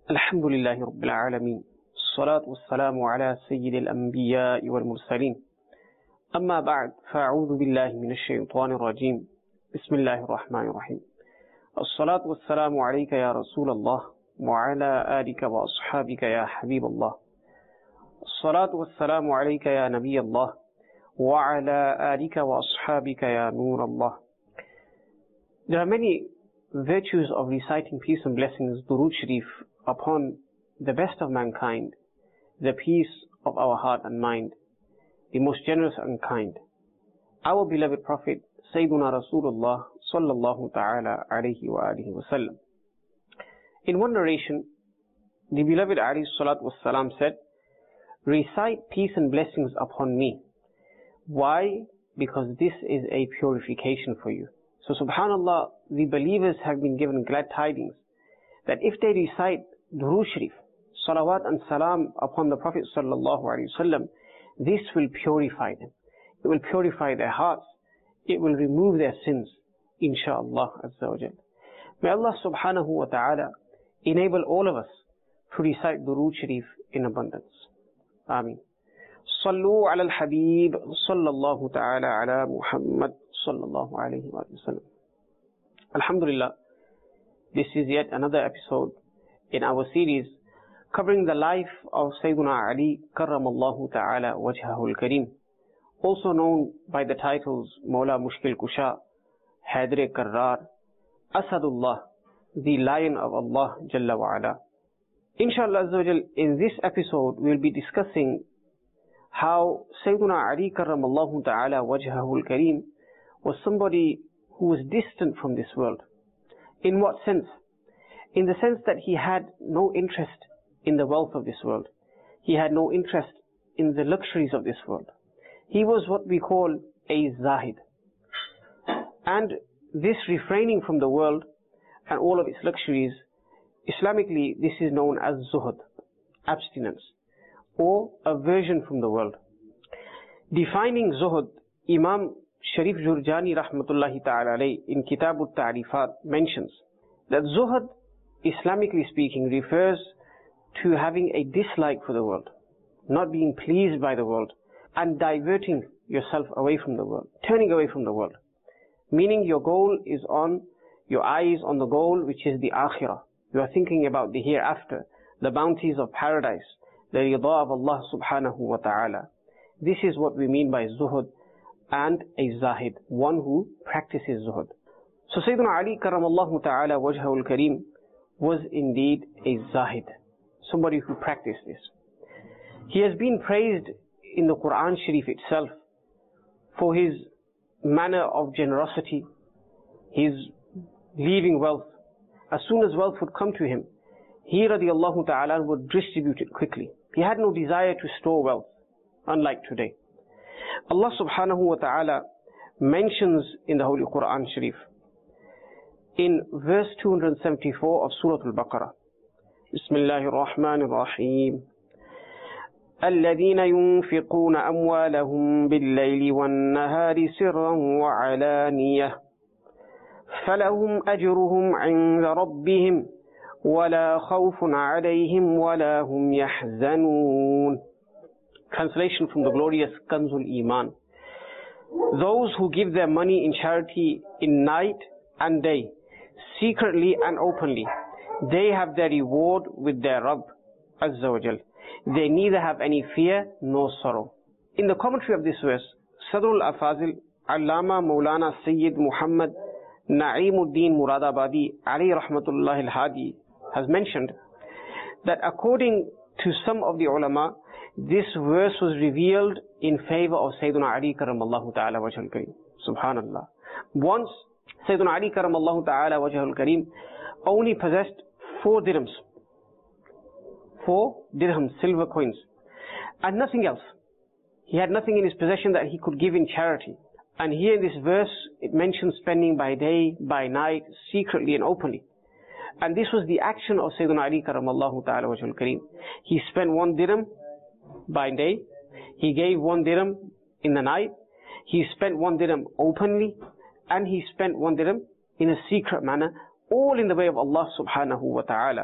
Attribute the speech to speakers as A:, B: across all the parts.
A: الحمد لله رب العالمين الصلاة والسلام على سيد الأنبياء والمرسلين أما بعد فأعوذ بالله من الشيطان الرجيم بسم الله الرحمن الرحيم الصلاة والسلام عليك يا رسول الله وعلى آلك وأصحابك يا حبيب الله الصلاة والسلام عليك يا نبي الله وعلى آلك وأصحابك يا نور الله. There are many virtues of reciting peace and blessings, Durood Sharif, upon the best of mankind, the peace of our heart and mind, the most generous and kind, our beloved Prophet, Sayyiduna Rasulullah sallallahu ta'ala alayhi wa alihi wa sallam. In one narration, the beloved alayhi salatu wassalam said, recite peace and blessings upon me. Why? Because this is a purification for you. So subhanallah, the believers have been given glad tidings that if they recite Durood Sharif, salawat and salam upon the Prophet sallallahu alaihi wasallam, this will purify them. It will purify their hearts. It will remove their sins, insha'Allah azza wa jal. May Allah subhanahu wa ta'ala enable all of us to recite Durood Sharif in abundance. Ameen. Sallu ala al-Habib sallallahu ta'ala ala Muhammad sallallahu alayhi wa sallam. Alhamdulillah, this is yet another episode in our series covering the life of Sayyiduna Ali karramallahu ta'ala wajhahu al-kareem, also known by the titles Mawla Mushkil Kusha, Haidar Karrar, Asadullah, the Lion of Allah Jalla wa Ala. Inshallah azza wa jal, in this episode we'll be discussing how Sayyiduna Ali karramallahu ta'ala wajhahu al-kareem was somebody who was distant from this world. In what sense? In the sense that he had no interest in the wealth of this world. He had no interest in the luxuries of this world. He was what we call a zahid. And this refraining from the world and all of its luxuries, Islamically this is known as zuhud, abstinence, or aversion from the world. Defining zuhud, Imam Sharif Jurjani rahmatullahi ta'ala alayhi in Kitab al-Ta'rifat mentions that zuhud, Islamically speaking, refers to having a dislike for the world, not being pleased by the world, and diverting yourself away from the world, turning away from the world. Meaning your goal is on, your eyes on the goal, which is the akhirah. You are thinking about the hereafter, the bounties of paradise, the rida of Allah subhanahu wa ta'ala. This is what we mean by zuhud and a zahid, one who practices zuhud. So Sayyidina Ali karramallahu ta'ala wajhahu al-kareem was indeed a zahid, somebody who practiced this. He has been praised in the Quran Sharif itself for his manner of generosity, his leaving wealth. As soon as wealth would come to him, he radiallahu ta'ala would distribute it quickly. He had no desire to store wealth, unlike today. Allah subhanahu wa ta'ala mentions in the Holy Quran Sharif, in verse 274 of Surah Al-Baqarah, Bismillahir Rahmanir Rahim, الذين ينفقون أموالهم بالليل والنهار سرا وعلانية فلهم أجرهم عند ربهم ولا خوف عليهم ولا هم يحزنون. Translation from the glorious Kanzul Iman. Those who give their money in charity in night and day, secretly and openly, they have their reward with their Rabb Azza wa Jal. They neither have any fear nor sorrow. In the commentary of this verse, Sadrul Afazil, Allama Maulana Sayyid Muhammad Na'imuddin Muradabadi alayhi rahmatullah al-Hadi has mentioned that according to some of the ulama, this verse was revealed in favor of Sayyiduna Ali karramallahu ta'ala wajhal kareem. Subhanallah. Once Sayyiduna Ali karramallahu ta'ala wajhal kareem only possessed 4 dirhams. 4 dirhams, silver coins, and nothing else. He had nothing in his possession that he could give in charity. And here in this verse, it mentions spending by day, by night, secretly and openly. And this was the action of Sayyiduna Ali karramallahu ta'ala wajhal kareem. He spent 1 dirham by day, he gave 1 dirham in the night, he spent 1 dirham openly, and he spent 1 dirham in a secret manner, all in the way of Allah subhanahu wa ta'ala.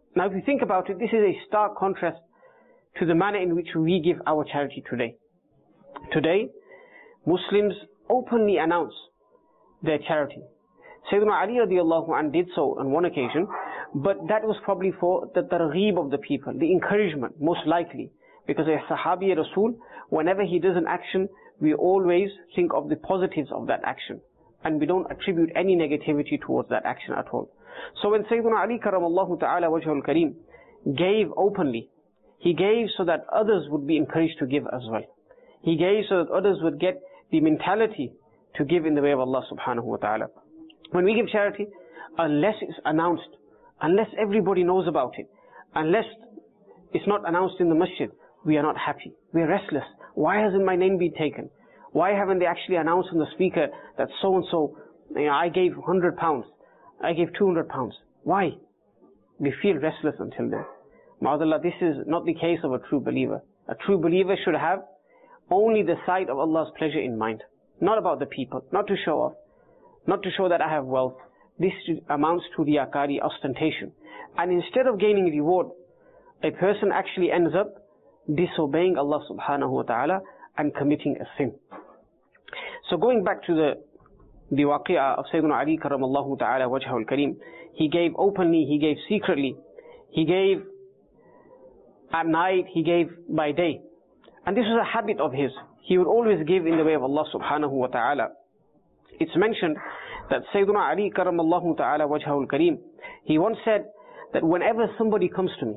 A: Now if you think about it, this is a stark contrast to the manner in which we give our charity today. Today, Muslims openly announce their charity. Sayyidina Ali radiallahu anhu did so on one occasion, but that was probably for the targheeb of the people, the encouragement, most likely. Because a Sahabi Rasul, whenever he does an action, we always think of the positives of that action. And we don't attribute any negativity towards that action at all. So when Sayyidina Ali karamallahu ta'ala wajhul kareem gave openly, he gave so that others would be encouraged to give as well. He gave so that others would get the mentality to give in the way of Allah subhanahu wa ta'ala. When we give charity, unless it's announced, unless everybody knows about it, unless it's not announced in the masjid, we are not happy. We are restless. Why hasn't my name been taken? Why haven't they actually announced on the speaker that so-and-so, I gave £100, I gave £200. Why? We feel restless until then. Ma'adallah, this is not the case of a true believer. A true believer should have only the sight of Allah's pleasure in mind. Not about the people, not to show off, not to show that I have wealth. This amounts to riyakari, ostentation. And instead of gaining reward, a person actually ends up disobeying Allah subhanahu wa ta'ala and committing a sin. So going back to the waqi'ah of Sayyidina Ali karamallahu ta'ala wajhul kareem, he gave openly, he gave secretly, he gave at night, he gave by day. And this was a habit of his. He would always give in the way of Allah subhanahu wa ta'ala. It's mentioned that Sayyidina Ali karamallahu ta'ala wajhul kareem, he once said that whenever somebody comes to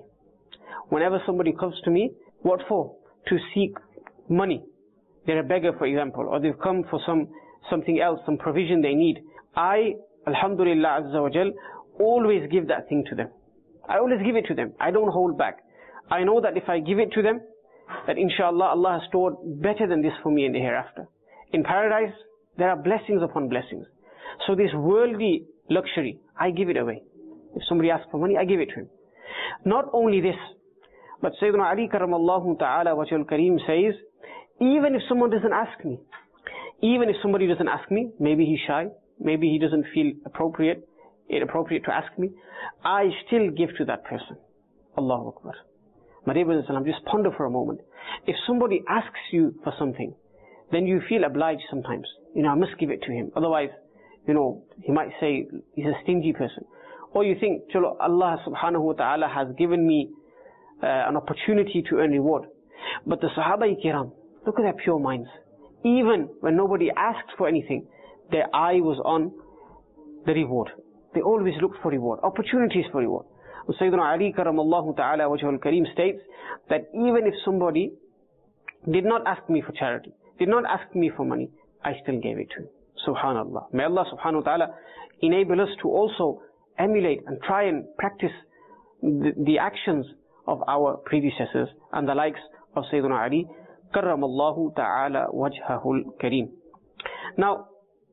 A: me, what for? To seek money. They're a beggar, for example, or they've come for something else, some provision they need. I, alhamdulillah azza wa jal, always give that thing to them. I always give it to them. I don't hold back. I know that if I give it to them, that inshallah Allah has stored better than this for me in the hereafter. In paradise, there are blessings upon blessings. So this worldly luxury, I give it away. If somebody asks for money, I give it to him. Not only this, but Sayyidina Ali karamallahu ta'ala wajhul kareem says, even if someone doesn't ask me, even if somebody doesn't ask me, maybe he's shy, maybe he doesn't feel inappropriate to ask me, I still give to that person. Allahu Akbar. My dear brothers and sisters, just ponder for a moment. If somebody asks you for something, then you feel obliged sometimes. I must give it to him. Otherwise, he might say he's a stingy person. Or you think, Chalo, Allah subhanahu wa ta'ala has given me an opportunity to earn reward. But the Sahaba-i-Kiram, look at their pure minds. Even when nobody asked for anything, their eye was on the reward. They always looked for reward, opportunities for reward. Sayyidina Ali karamallahu ta'ala wajhul kareem states that even if somebody did not ask me for charity, did not ask me for money, I still gave it to him. Subhanallah. May Allah subhanahu wa ta'ala enable us to also emulate and try and practice the actions of our predecessors and the likes of Sayyidina Ali karramallahu ta'ala wajhahul kareem. Now,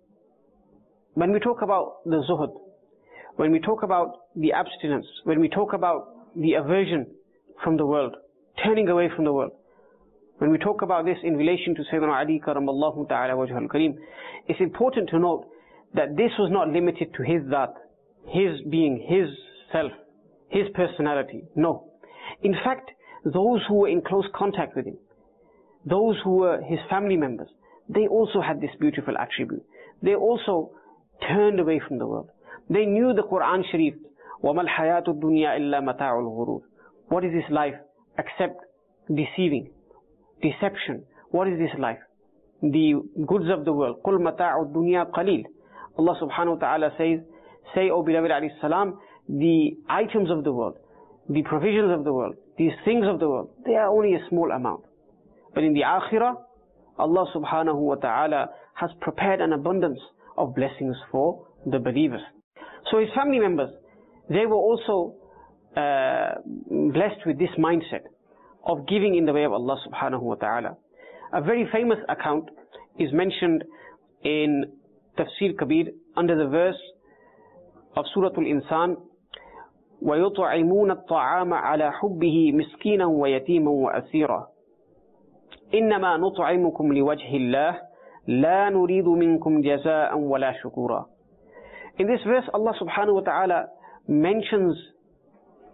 A: when we talk about the zuhud, when we talk about the abstinence, when we talk about the aversion from the world, turning away from the world, when we talk about this in relation to Sayyidina Ali karamallahu ta'ala wajhul kareem, it's important to note that this was not limited to his dhat, his being, his self, his personality. No. In fact, those who were in close contact with him, those who were his family members, they also had this beautiful attribute. They also turned away from the world. They knew the Quran Sharif, وَمَا الْحَيَاةُ الدُّنْيَا إِلَّا مَتَاعُ الْغُرُورِ. What is this life except deceiving, deception? What is this life? The goods of the world. قُلْ مَتَاعُ الدُّنْيَا قَلِيلٌ. Allah subhanahu wa ta'ala says, say, O beloved alayhi salam, the items of the world, the provisions of the world, these things of the world, they are only a small amount. But in the akhirah, Allah subhanahu wa ta'ala has prepared an abundance of blessings for the believers. So his family members, they were also blessed with this mindset of giving in the way of Allah subhanahu wa ta'ala. A very famous account is mentioned in Tafsir Kabir under the verse of Surah Al-Insan, وَيُطْعِمُونَ الطَّعَامَ عَلَى حُبِّهِ مِسْكِينًا وَيَتِيمًا وَأَسِيرًا إِنَّمَا نُطْعِمُكُمْ لِوَجْهِ اللَّهِ لَا نُرِيدُ مِنْكُمْ جَزَاءً وَلَا شُكُورًا. In this verse, Allah subhanahu wa ta'ala mentions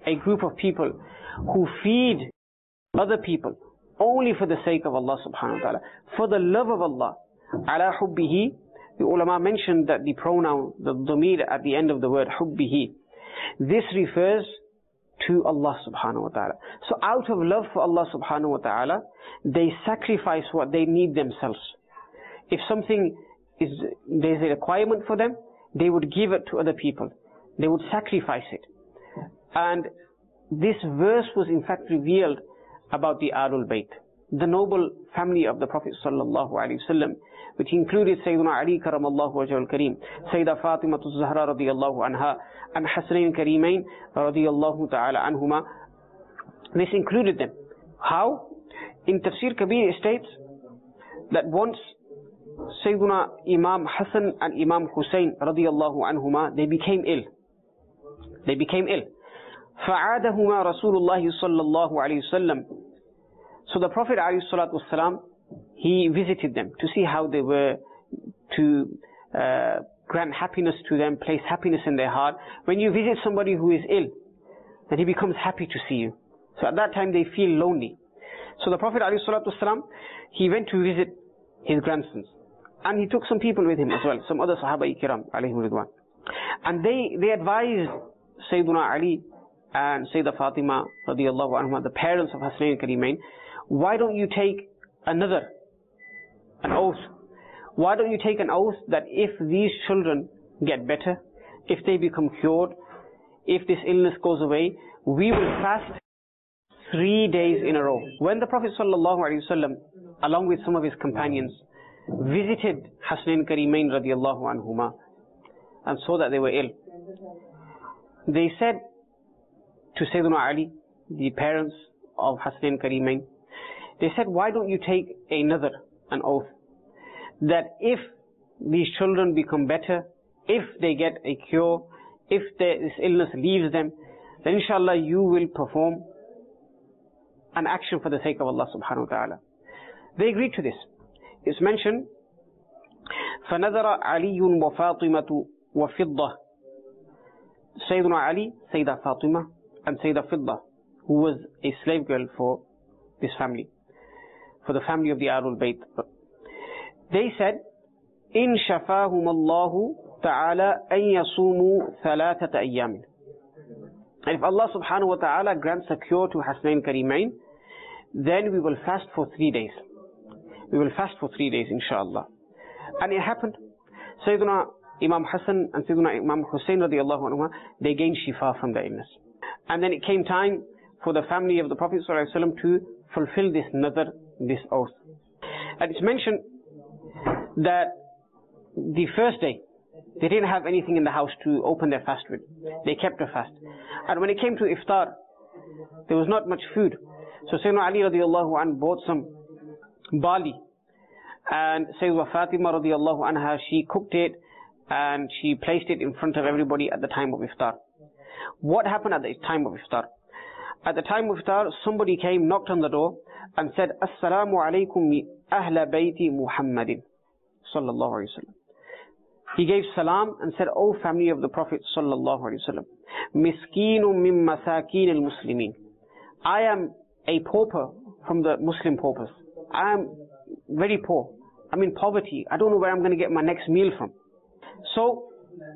A: a group of people who feed other people only for the sake of Allah subhanahu wa ta'ala, for the love of Allah. Ala hubbihi, the ulama mentioned that the pronoun, the dhamir at the end of the word hubbihi, this refers to Allah subhanahu wa ta'ala. So out of love for Allah subhanahu wa ta'ala, they sacrifice what they need themselves. If something is, there's a requirement for them, they would give it to other people. They would sacrifice it. And this verse was in fact revealed about the Ahlul Bayt, the noble family of the Prophet sallallahu alaihi wasallam, which included Sayyidina Ali karamallahu wajhul kareem, Sayyidah Fatimah az-Zahra radiyallahu anha, and Hasnain Karimain radiyallahu ta'ala anhuma. This included them. How? In Tafsir Kabir it states that once Sayyidina Imam Hassan and Imam Hussein radiyallahu anhuma, they became ill. They became ill. فَعَادَهُمَا رَسُولُ اللَّهِ صَلَّى اللَّهُ عَلَيْهِ وسلم. So the Prophet alayhi salatu wasalam, he visited them to see how they were, to grant happiness to them, place happiness in their heart. When you visit somebody who is ill, then he becomes happy to see you. So at that time they feel lonely. So the Prophet alayhi salatu wasalam, he went to visit his grandsons. And he took some people with him as well, some other Sahaba-i-Kiram alayhim ridwan. And they advised Sayyiduna Ali and Sayyidah Fatima radiyallahu anhuma, the parents of Hasnain Karimain, why don't you take an oath? Why don't you take an oath that if these children get better, if they become cured, if this illness goes away, we will fast 3 days in a row. When the Prophet sallallahu alaihi wasallam, along with some of his companions, visited Hasnain Karimain radiyallahu anhuma and saw that they were ill, they said to Sayyidina Ali, the parents of Hasnain Karimain, they said, why don't you take an oath, that if these children become better, if they get a cure, if this illness leaves them, then inshallah you will perform an action for the sake of Allah subhanahu wa ta'ala. They agreed to this. It's mentioned, فَنَذَرَ عَلِيٌّ وَفَاطِمَةُ وَفِضَّةُ. Sayyidina Ali, Sayyidah Fatima, and Sayyidah Fidda, who was a slave girl for this family, for the family of the Ahlul Bayt. They said, إِن شَفَاهُمَ اللَّهُ تَعَالَى أَن يَصُومُوا ثَلَاثَةَ أَيَّامٍ. And if Allah subhanahu wa ta'ala grants a cure to Hasnain Karimain, then we will fast for 3 days. We will fast for 3 days, inshallah. And it happened. Sayyidina Imam Hassan and Sayyidina Imam Hussein radiyallahu anhu, they gained shifa from the illness. And then it came time for the family of the Prophet sallallahu alaihi wasallam to fulfill this nadhr, this oath. And it's mentioned that the first day, they didn't have anything in the house to open their fast with. They kept a fast. And when it came to iftar, there was not much food. So Sayyidina Ali radiyallahu anhu bought some barley. And Sayyidina Fatima radiyallahu anha, she cooked it and she placed it in front of everybody at the time of iftar. What happened at the time of iftar? At the time of iftar, somebody came, knocked on the door and said, Assalamu alaikum ahla bayti Muhammadin sallallahu alayhi wa sallam. He gave salam and said, O family of the Prophet sallallahu alayhi wa sallam, Miskinun min masakin al-muslimin. I am a pauper from the Muslim paupers. I am very poor. I'm in poverty. I don't know where I'm going to get my next meal from. So,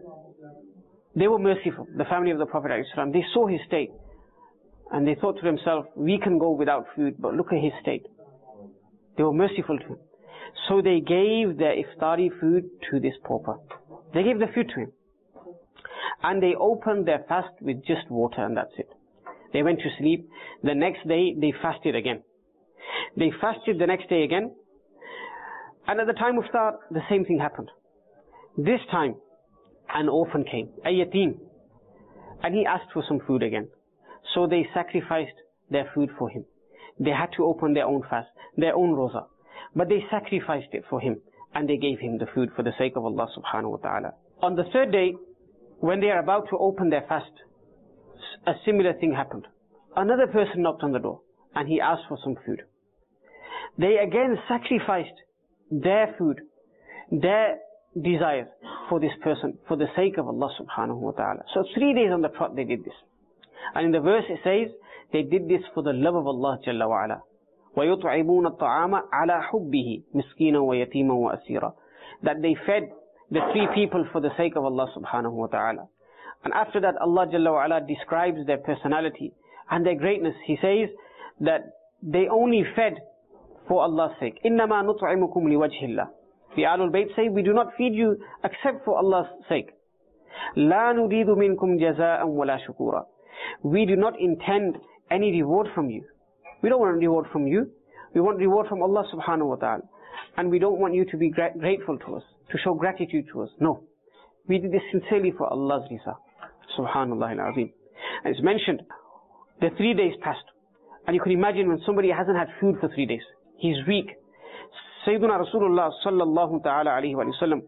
A: they were merciful, the family of the Prophet ﷺ. They saw his state and they thought to themselves, we can go without food, but look at his state. They were merciful to him. So they gave their iftari food to this pauper. They gave the food to him. And they opened their fast with just water, and that's it. They went to sleep. The next day, they fasted again. They fasted the next day again. And at the time of iftar, the same thing happened. This time, an orphan came, a yatim, and he asked for some food again. So they sacrificed their food for him. They had to open their own fast, their own roza. But they sacrificed it for him, and they gave him the food for the sake of Allah subhanahu wa ta'ala. On the third day, when they are about to open their fast, a similar thing happened. Another person knocked on the door, and he asked for some food. They again sacrificed their food, their desires for this person, for the sake of Allah subhanahu wa ta'ala. So 3 days on the trot they did this. And in the verse it says, they did this for the love of Allah Jalla wa Ala. وَيُطْعِمُونَ الطَّعَامَ عَلَى حُبِّهِ مِسْكِينًا وَيَتِيمًا وَأَسِيرًا. That they fed the three people for the sake of Allah subhanahu wa ta'ala. And after that, Allah Jalla wa Ala describes their personality and their greatness. He says that they only fed for Allah's sake. إِنَّمَا نُطْعِمُكُمْ لِوَجْهِ اللَّهِ. The Ahlul Bayt say, we do not feed you except for Allah's sake. لَا نُرِيدُ مِنْكُمْ جَزَاءً وَلَا شُكُورًا. We do not intend any reward from you. We don't want reward from you. We want reward from Allah subhanahu wa ta'ala. And we don't want you to be grateful to us, to show gratitude to us. No. We did this sincerely for Allah's risa. Subhanallah al-Azim. And it's mentioned, the 3 days passed. And you can imagine when somebody hasn't had food for 3 days. He's weak. Sayyiduna Rasulullah sallallahu ta'ala alayhi wa sallam,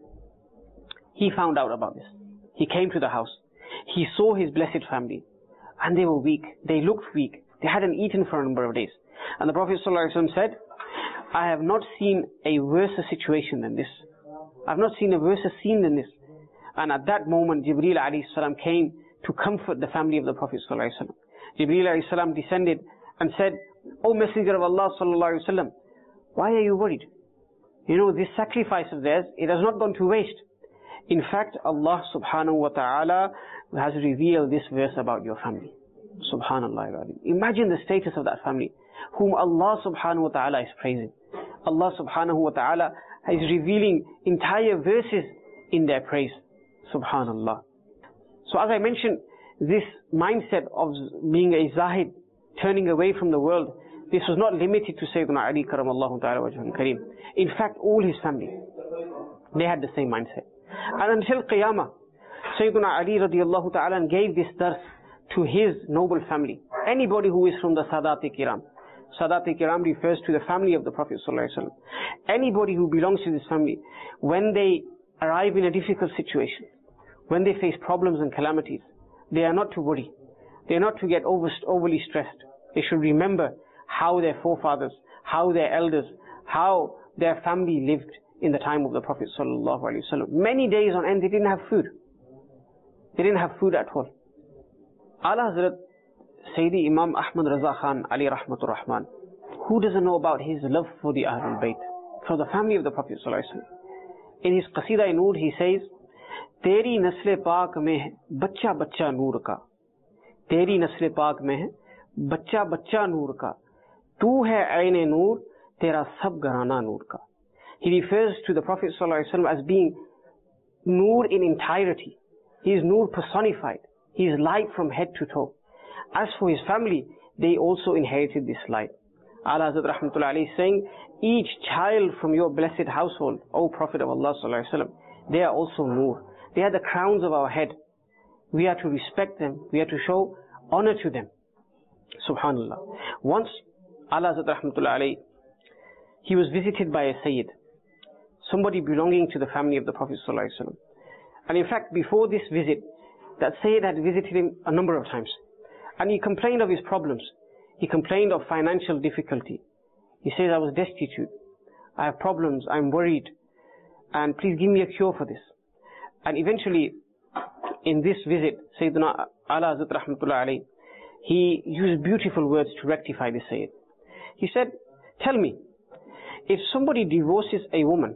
A: he found out about this. He came to the house. He saw his blessed family. And they were weak. They looked weak. They hadn't eaten for a number of days. And the Prophet sallallahu alayhi wa sallam said, I have not seen a worse situation than this. I have not seen a worse scene than this. And at that moment, Jibreel alayhi salam came to comfort the family of the Prophet sallallahu alayhi wa sallam. Jibreel alayhi salam descended and said, O Messenger of Allah sallallahu alayhi wa sallam, why are you worried? You know, this sacrifice of theirs, it has not gone to waste. In fact, Allah subhanahu wa ta'ala has revealed this verse about your family. Subhanallah. Imagine the status of that family, whom Allah subhanahu wa ta'ala is praising. Allah subhanahu wa ta'ala is revealing entire verses in their praise. Subhanallah. So as I mentioned, this mindset of being a zahid, turning away from the world, this was not limited to Sayyidina Ali karamallahu ta'ala wajhul kareem. In fact, all his family, they had the same mindset. And until Qiyamah, Sayyidina Ali radiallahu ta'ala gave this dars to his noble family. Anybody who is from the Sadat-e-Kiram. Sadat-e-Kiram refers to the family of the Prophet sallallahu alaihi wasallam. Anybody who belongs to this family, when they arrive in a difficult situation, when they face problems and calamities, they are not to worry. They are not to get overly stressed. They should remember how their forefathers, how their elders, how their family lived in the time of the Prophet sallallahu alaihi wasallam. Many days on end, they didn't have food. They didn't have food at all. Ala Hazrat Sayyidi Imam Ahmad Raza Khan Ali Rahmatur Rahman, who doesn't know about his love for the Ahlul Bayt, for the family of the Prophet sallallahu alaihi wasallam? In his Qasida-e-Noor, he says, Teri nasle paak mein hai bachcha bachcha noor ka. Teri nasle paak mein hai bachcha bachcha noor ka. Tu hai aine noor, tera sab gharana noor ka. He refers to the Prophet sallallahu alaihi wasallam as being noor in entirety. He is noor personified. He is light from head to toe. As for his family, they also inherited this light. Ala Hazrat Rahmatullah alayhi saying, each child from your blessed household, O Prophet of Allah sallallahu alaihi wasallam, they are also noor. They are the crowns of our head. We are to respect them. We are to show honor to them. Subhanallah. Once, Ala Hazrat Rahmatullah alayhi, he was visited by a Sayyid, somebody belonging to the family of the Prophet sallallahu alaihi wasallam. And in fact, before this visit, that Sayyid had visited him a number of times. And he complained of his problems. He complained of financial difficulty. He says, I was destitute. I have problems. I'm worried. And please give me a cure for this. And eventually, in this visit, Sayyidina Ala Hazrat Rahmatullah alayhi, he used beautiful words to rectify this Sayyid. He said, tell me, if somebody divorces a woman,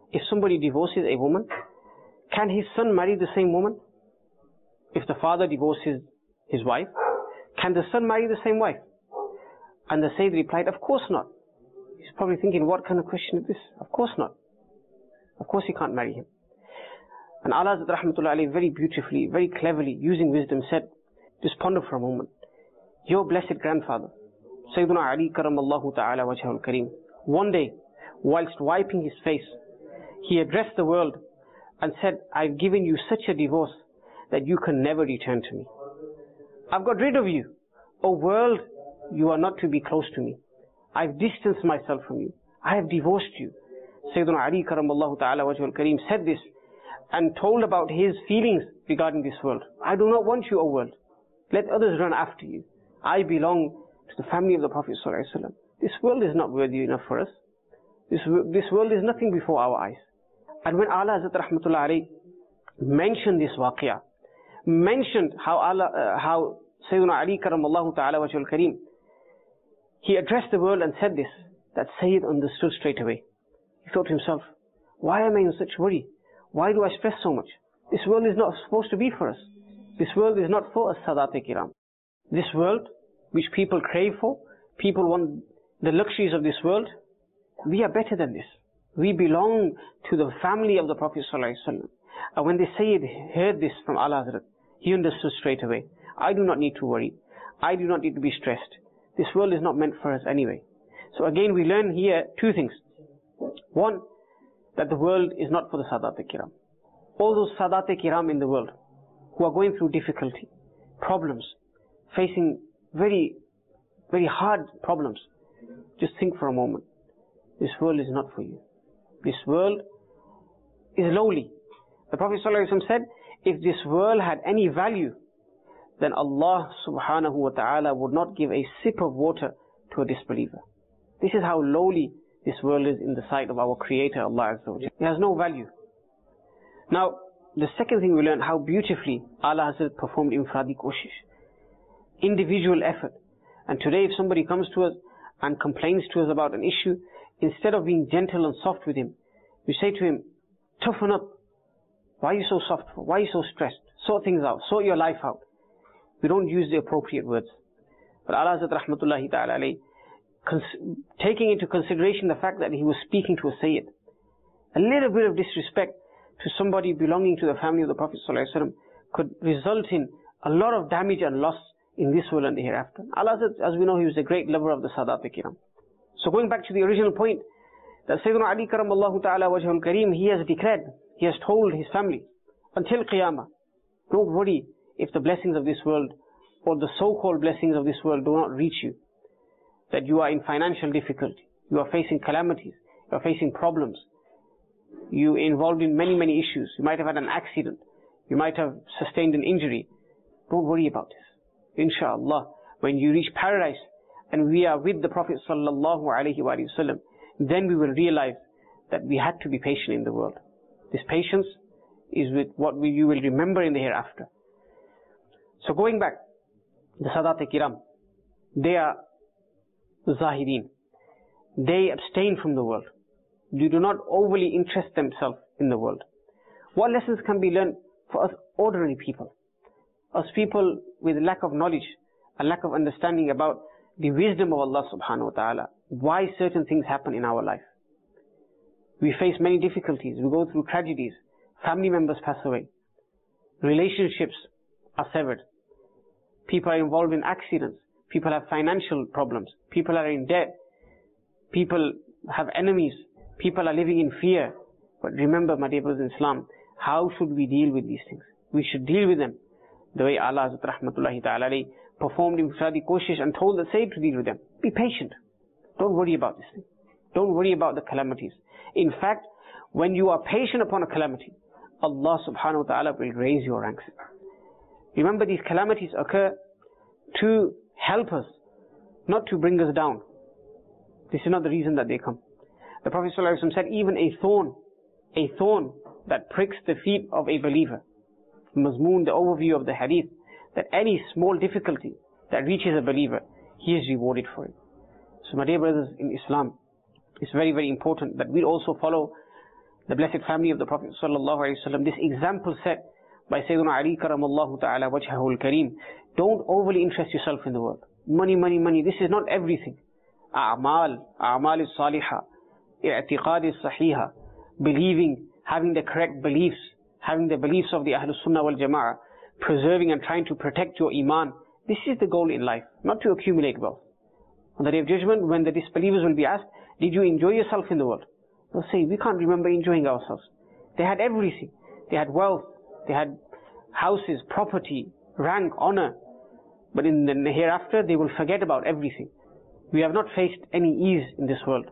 A: can his son marry the same woman? If the father divorces his wife, can the son marry the same wife? And the Sayyid replied, of course not. He's probably thinking, what kind of question is this? Of course not. Of course he can't marry him. And Ala Hazrat Rahmatullah alayhi very beautifully, very cleverly, using wisdom said, just ponder for a moment. Your blessed grandfather, Sayyiduna Ali karamallahu ta'ala wajhul kareem, one day, whilst wiping his face, he addressed the world and said, I've given you such a divorce that you can never return to me. I've got rid of you. O world, you are not to be close to me. I've distanced myself from you. I have divorced you. Sayyiduna Ali karamallahu ta'ala wajhul kareem said this and told about his feelings regarding this world. I do not want you, O world. Let others run after you. I belong to the family of the Prophet sallallahu alaihi wasallam. This world is not worthy enough for us. This world is nothing before our eyes. And when Ala Hazrat Rahmatullah alayhi mentioned this waqiyah, mentioned how Sayyidina Ali karamallahu ta'ala wajhul kareem, he addressed the world and said this, that Sayyid understood straight away. He thought to himself, why am I in such worry? Why do I stress so much? This world is not supposed to be for us. This world is not for us, Sadat-e-Kiram. This world, which people crave for, people want the luxuries of this world, we are better than this. We belong to the family of the Prophet ﷺ. And when the Sayyid heard this from Ala Hazrat, he understood straight away, I do not need to worry. I do not need to be stressed. This world is not meant for us anyway. So again we learn here two things. One, that the world is not for the Sadat-e-Kiram. All those Sadat-e-Kiram in the world who are going through difficulty, problems, facing very, very hard problems, just think for a moment. This world is not for you. This world is lowly. The Prophet ﷺ said, if this world had any value, then Allah subhanahu wa ta'ala would not give a sip of water to a disbeliever. This is how lowly this world is in the sight of our Creator, Allah Azza wa Jalla. It has no value. Now, the second thing we learn, how beautifully Allah Hazrat performed infradi koshish, individual effort. And today if somebody comes to us and complains to us about an issue, instead of being gentle and soft with him, we say to him, toughen up. Why are you so soft for? Why are you so stressed? Sort things out. Sort your life out. We don't use the appropriate words. But Allah Hazrat rahmatullahi ta'ala alayhi, taking into consideration the fact that he was speaking to a Sayyid, a little bit of disrespect to somebody belonging to the family of the Prophet ﷺ could result in a lot of damage and loss in this world and the hereafter. Allah Hazrat, as we know, he was a great lover of the Sadat-e-Kiram. So going back to the original point, that Sayyidina Ali karamallahu ta'ala wajhul kareem, he has declared, he has told his family, until Qiyamah, don't worry if the blessings of this world, or the so-called blessings of this world do not reach you. That you are in financial difficulty, you are facing calamities, you are facing problems, you are involved in many, many issues, you might have had an accident, you might have sustained an injury. Don't worry about this. Inshallah, when you reach paradise, and we are with the Prophet sallallahu alaihi wasallam, then we will realize that we had to be patient in the world. This patience is with what you will remember in the hereafter. So going back, the Sadat-e-Kiram, they are Zahideen. They abstain from the world. They do not overly interest themselves in the world. What lessons can be learned for us ordinary people? Us people with lack of knowledge, a lack of understanding about the wisdom of Allah subhanahu wa ta'ala, why certain things happen in our life. We face many difficulties, we go through tragedies, family members pass away, relationships are severed, people are involved in accidents, people have financial problems, people are in debt, people have enemies, people are living in fear. But remember, my dear brothers in Islam, how should we deal with these things? We should deal with them the way Allah rahmatullahi ta'ala performed infradi koshish and told the Sayyid to deal with them. Be patient. Don't worry about this thing. Don't worry about the calamities. In fact, when you are patient upon a calamity, Allah subhanahu wa ta'ala will raise your ranks. Remember, these calamities occur to help us, not to bring us down. This is not the reason that they come. The Prophet ﷺ said, even a thorn that pricks the feet of a believer. Mazmoon, the overview of the hadith, that any small difficulty that reaches a believer, he is rewarded for it. So my dear brothers in Islam, it's very, very important that we also follow the blessed family of the Prophet ﷺ. This example set by Sayyidina Ali karamallahu ta'ala wajhahul kareem. Don't overly interest yourself in the world. Money, money, money. This is not everything. A'mal is salihah, i'tiqad is sahiha, believing, having the correct beliefs, having the beliefs of the Ahlus Sunnah wal Jama'ah, preserving and trying to protect your iman. This is the goal in life, not to accumulate wealth. On the Day of Judgment, when the disbelievers will be asked, did you enjoy yourself in the world? They'll say, we can't remember enjoying ourselves. They had everything. They had wealth, they had houses, property, rank, honor. But in the hereafter, they will forget about everything. We have not faced any ease in this world.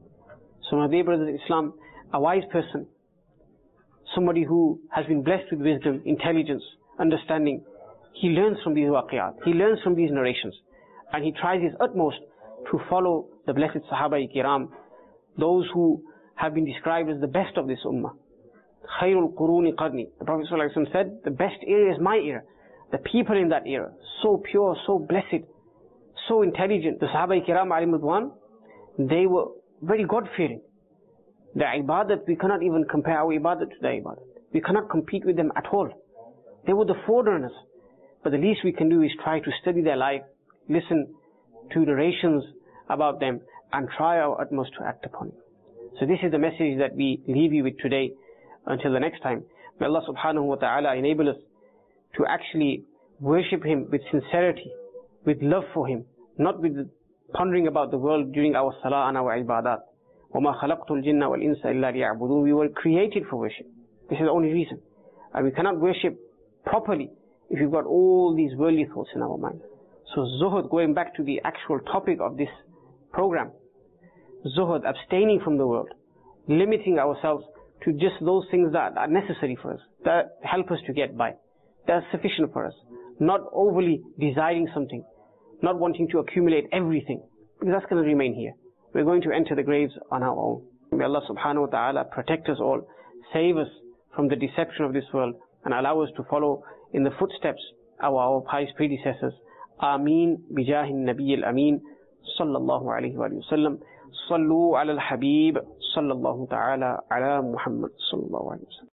A: So my dear brothers in Islam, a wise person, somebody who has been blessed with wisdom, intelligence, understanding, he learns from these waqiyat, he learns from these narrations, and he tries his utmost to follow the blessed Sahaba-i-Kiram, those who have been described as the best of this ummah. Khairul Quruni Qarni. The Prophet ﷺ said, the best era is my era. The people in that era, so pure, so blessed, so intelligent. The Sahaba Kiram alayhim ridwan, they were very God-fearing. Their ibadat, we cannot even compare our ibadat to their ibadat. We cannot compete with them at all. They were the forerunners. But the least we can do is try to study their life, listen to narrations about them, and try our utmost to act upon it. So this is the message that we leave you with today. Until the next time, may Allah subhanahu wa ta'ala enable us to actually worship Him with sincerity, with love for Him, not with pondering about the world during our salah and our ibadat. وَمَا خَلَقْتُ الْجِنَّ وَالْإِنسَ إِلَّا لِيَعْبُدُونَ. We were created for worship. This is the only reason. And we cannot worship properly if we've got all these worldly thoughts in our mind. So zuhud, going back to the actual topic of this program, zuhud, abstaining from the world, limiting ourselves to just those things that are necessary for us, that help us to get by, that's sufficient for us. Not overly desiring something, not wanting to accumulate everything, because that's going to remain here. We're going to enter the graves on our own. May Allah subhanahu wa ta'ala protect us all, save us from the deception of this world, and allow us to follow in the footsteps of our pious predecessors. Ameen bijahin nabiyil ameen sallallahu alayhi wa sallam. Sallu ala al-habib sallallahu ta'ala ala Muhammad sallallahu alayhi wa sallam.